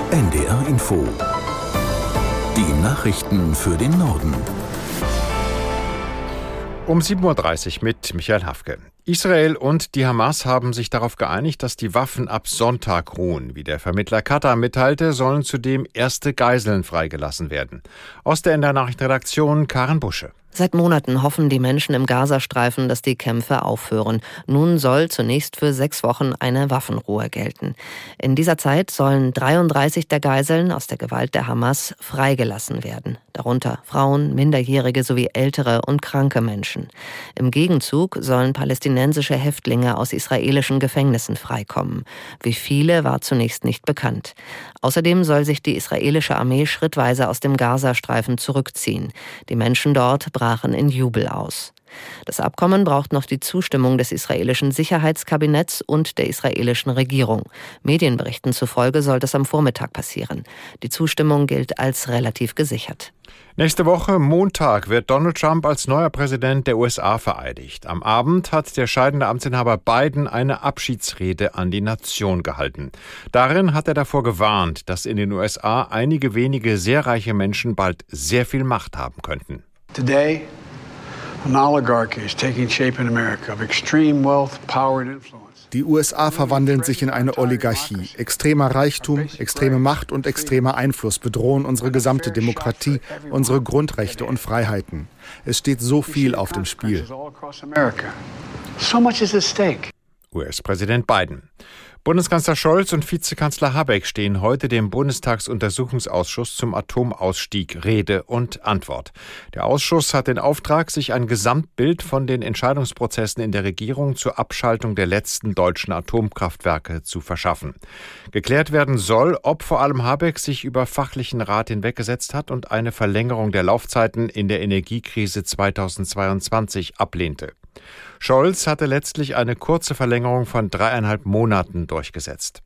NDR Info. Die Nachrichten für den Norden. Um 7.30 Uhr mit Michael Hafke. Israel und die Hamas haben sich darauf geeinigt, dass die Waffen ab Sonntag ruhen. Wie der Vermittler Katar mitteilte, sollen zudem erste Geiseln freigelassen werden. Aus der NDR Nachrichtenredaktion Karen Busche. Seit Monaten hoffen die Menschen im Gazastreifen, dass die Kämpfe aufhören. Nun soll zunächst für 6 Wochen eine Waffenruhe gelten. In dieser Zeit sollen 33 der Geiseln aus der Gewalt der Hamas freigelassen werden. Darunter Frauen, Minderjährige sowie ältere und kranke Menschen. Im Gegenzug sollen palästinensische Häftlinge aus israelischen Gefängnissen freikommen. Wie viele, war zunächst nicht bekannt. Außerdem soll sich die israelische Armee schrittweise aus dem Gazastreifen zurückziehen. Die Menschen dort brachen in Jubel aus. Das Abkommen braucht noch die Zustimmung des israelischen Sicherheitskabinetts und der israelischen Regierung. Medienberichten zufolge soll das am Vormittag passieren. Die Zustimmung gilt als relativ gesichert. Nächste Woche, Montag, wird Donald Trump als neuer Präsident der USA vereidigt. Am Abend hat der scheidende Amtsinhaber Biden eine Abschiedsrede an die Nation gehalten. Darin hat er davor gewarnt, dass in den USA einige wenige sehr reiche Menschen bald sehr viel Macht haben könnten. Today, an oligarchy is taking shape in America of extreme wealth, power and influence. Die USA verwandeln sich in eine Oligarchie. Extremer Reichtum, extreme Macht und extremer Einfluss bedrohen unsere gesamte Demokratie, unsere Grundrechte und Freiheiten. Es steht so viel auf dem Spiel. US-Präsident Biden. Bundeskanzler Scholz und Vizekanzler Habeck stehen heute dem Bundestagsuntersuchungsausschuss zum Atomausstieg Rede und Antwort. Der Ausschuss hat den Auftrag, sich ein Gesamtbild von den Entscheidungsprozessen in der Regierung zur Abschaltung der letzten deutschen Atomkraftwerke zu verschaffen. Geklärt werden soll, ob vor allem Habeck sich über fachlichen Rat hinweggesetzt hat und eine Verlängerung der Laufzeiten in der Energiekrise 2022 ablehnte. Scholz hatte letztlich eine kurze Verlängerung von 3,5 Monaten durchgesetzt.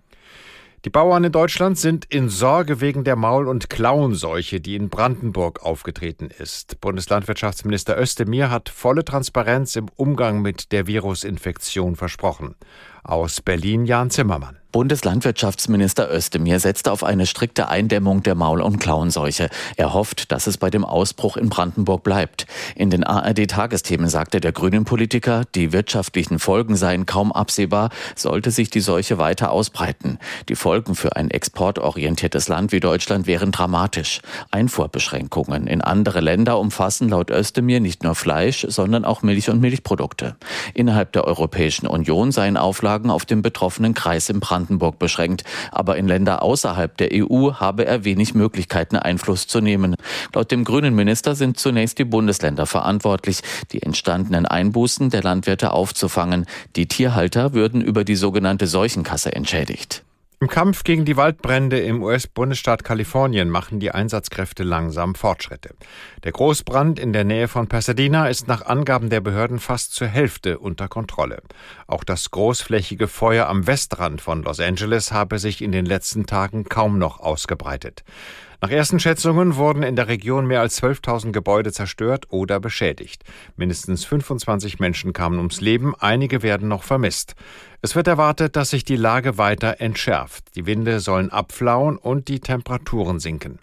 Die Bauern in Deutschland sind in Sorge wegen der Maul- und Klauenseuche, die in Brandenburg aufgetreten ist. Bundeslandwirtschaftsminister Özdemir hat volle Transparenz im Umgang mit der Virusinfektion versprochen. Aus Berlin Jan Zimmermann. Bundeslandwirtschaftsminister Özdemir setzte auf eine strikte Eindämmung der Maul- und Klauenseuche. Er hofft, dass es bei dem Ausbruch in Brandenburg bleibt. In den ARD-Tagesthemen sagte der Grünen-Politiker, die wirtschaftlichen Folgen seien kaum absehbar, sollte sich die Seuche weiter ausbreiten. Die Folgen für ein exportorientiertes Land wie Deutschland wären dramatisch. Einfuhrbeschränkungen in andere Länder umfassen laut Özdemir nicht nur Fleisch, sondern auch Milch und Milchprodukte. Innerhalb der Europäischen Union seien Auflagen auf den betroffenen Kreis in Brandenburg beschränkt, aber in Länder außerhalb der EU habe er wenig Möglichkeiten, Einfluss zu nehmen. Laut dem grünen Minister sind zunächst die Bundesländer verantwortlich, die entstandenen Einbußen der Landwirte aufzufangen. Die Tierhalter würden über die sogenannte Seuchenkasse entschädigt. Im Kampf gegen die Waldbrände im US-Bundesstaat Kalifornien machen die Einsatzkräfte langsam Fortschritte. Der Großbrand in der Nähe von Pasadena ist nach Angaben der Behörden fast zur Hälfte unter Kontrolle. Auch das großflächige Feuer am Westrand von Los Angeles habe sich in den letzten Tagen kaum noch ausgebreitet. Nach ersten Schätzungen wurden in der Region mehr als 12.000 Gebäude zerstört oder beschädigt. Mindestens 25 Menschen kamen ums Leben, einige werden noch vermisst. Es wird erwartet, dass sich die Lage weiter entschärft. Die Winde sollen abflauen und die Temperaturen sinken.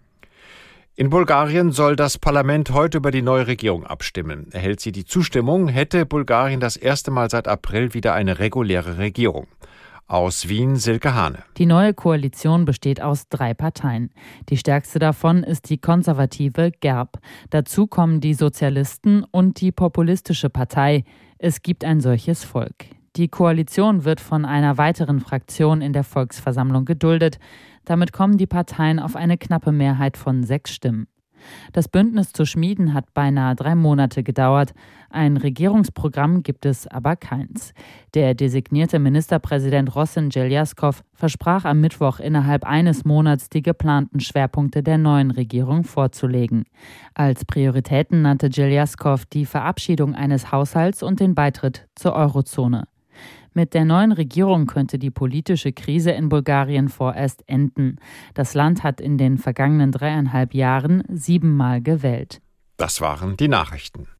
In Bulgarien soll das Parlament heute über die neue Regierung abstimmen. Erhält sie die Zustimmung, hätte Bulgarien das erste Mal seit April wieder eine reguläre Regierung. Aus Wien Silke Hane. Die neue Koalition besteht aus 3 Parteien. Die stärkste davon ist die konservative GERB. Dazu kommen die Sozialisten und die populistische Partei Es gibt ein solches Volk. Die Koalition wird von einer weiteren Fraktion in der Volksversammlung geduldet. Damit kommen die Parteien auf eine knappe Mehrheit von 6 Stimmen. Das Bündnis zu schmieden hat beinahe 3 Monate gedauert. Ein Regierungsprogramm gibt es aber keins. Der designierte Ministerpräsident Rossen Željaskov versprach am Mittwoch innerhalb eines Monats die geplanten Schwerpunkte der neuen Regierung vorzulegen. Als Prioritäten nannte Željaskov die Verabschiedung eines Haushalts und den Beitritt zur Eurozone. Mit der neuen Regierung könnte die politische Krise in Bulgarien vorerst enden. Das Land hat in den vergangenen 3,5 Jahren 7-mal gewählt. Das waren die Nachrichten.